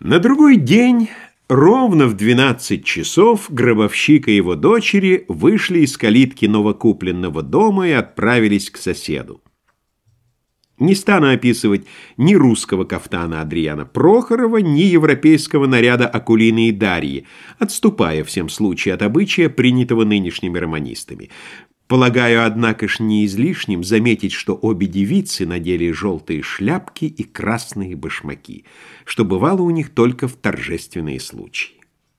На другой день, ровно в 12 часов, гробовщик и его дочери вышли из калитки новокупленного дома и отправились к соседу. Не стану описывать ни русского кафтана Адрияна Прохорова, ни европейского наряда Акулины и Дарьи, отступая всем случае от обычая, принятого нынешними романистами. Полагаю, однако ж, не излишним заметить, что обе девицы надели желтые шляпки и красные башмаки, что бывало у них только в торжественные случаи.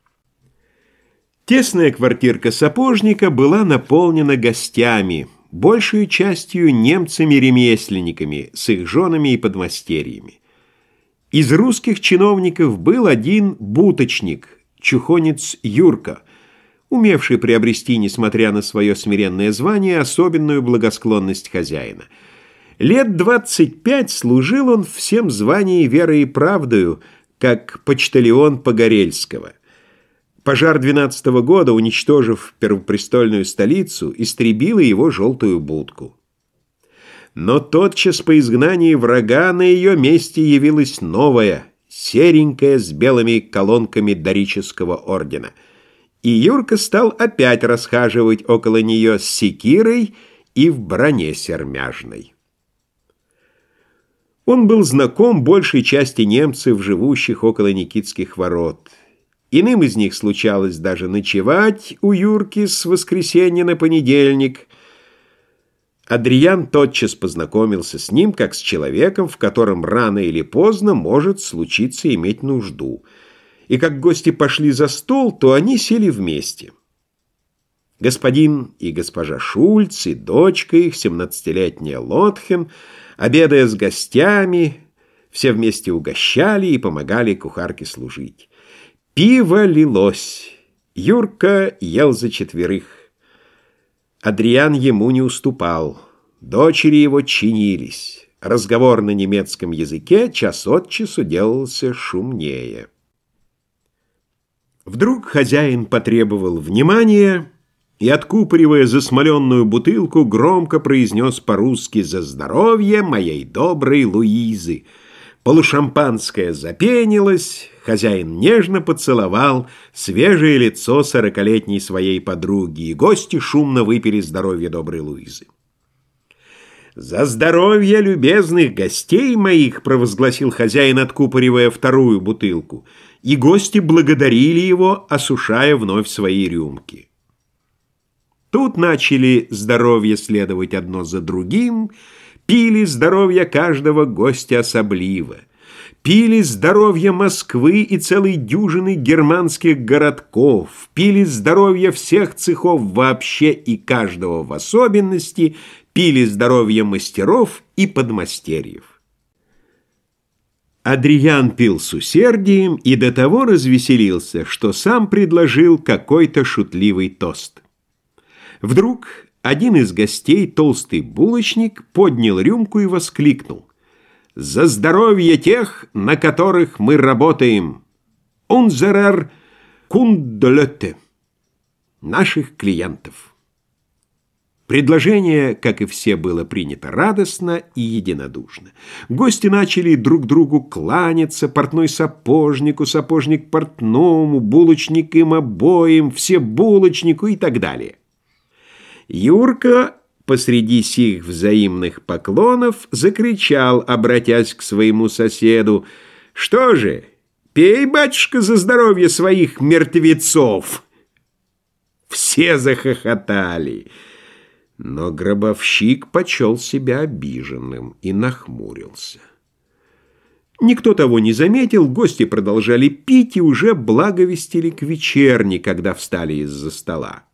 Тесная квартирка сапожника была наполнена гостями, большей частью немцами-ремесленниками с их женами и подмастерьями. Из русских чиновников был один буточник, чухонец Юрка, умевший приобрести, несмотря на свое смиренное звание, особенную благосклонность хозяина. Лет 25 служил он всем звании верой и правдою, как почтальон Погорельского. Пожар 12-го года, уничтожив первопрестольную столицу, истребила его желтую будку. Но тотчас по изгнании врага на ее месте явилась новая, серенькая, с белыми колонками дорического ордена. И Юрка стал опять расхаживать около нее с секирой и в броне сермяжной. Он был знаком большей части немцев, живущих около Никитских ворот. Иным из них случалось даже ночевать у Юрки с воскресенья на понедельник. Адриян тотчас познакомился с ним, как с человеком, в котором рано или поздно может случиться иметь нужду. И как гости пошли за стол, то они сели вместе. Господин и госпожа Шульц, и дочка их, 17-летняя Лотхен, обедая с гостями, все вместе угощали и помогали кухарке служить. Пиво лилось. Юрка ел за четверых. Адриян ему не уступал. Дочери его чинились. Разговор на немецком языке час от часу делался шумнее. Вдруг хозяин потребовал внимания и, откупоривая засмоленную бутылку, громко произнес по-русски: «За здоровье моей доброй Луизы!» Полушампанское запенилось, хозяин нежно поцеловал свежее лицо 40-летней своей подруги, и гости шумно выпили здоровье доброй Луизы. «За здоровье любезных гостей моих!» — провозгласил хозяин, откупоривая вторую бутылку, и гости благодарили его, осушая вновь свои рюмки. Тут начали здоровье следовать одно за другим, пили здоровье каждого гостя особливо, пили здоровье Москвы и целой дюжины германских городков, пили здоровье всех цехов вообще и каждого в особенности, пили здоровье мастеров и подмастерьев. Адриян пил с усердием и до того развеселился, что сам предложил какой-то шутливый тост. Вдруг один из гостей, толстый булочник, поднял рюмку и воскликнул: «За здоровье тех, на которых мы работаем! Unserer Kundenleute!» Наших клиентов. Предложение, как и все, было принято радостно и единодушно. Гости начали друг другу кланяться: портной сапожнику, сапожник портному, булочник им обоим, все булочнику и так далее. Юрка посреди сих взаимных поклонов закричал, обратясь к своему соседу: «Что же, пей, батюшка, за здоровье своих мертвецов!» Все захохотали, но гробовщик почел себя обиженным и нахмурился. Никто того не заметил, гости продолжали пить и уже благовестили к вечерне, когда встали из-за стола.